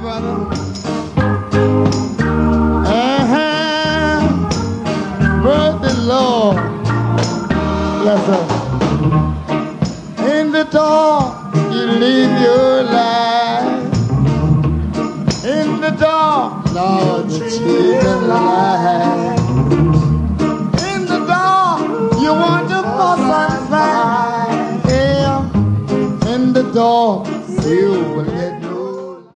brother. But the Lord, bless her. In the dark, you live your life. In the dark, Lord, you live your life.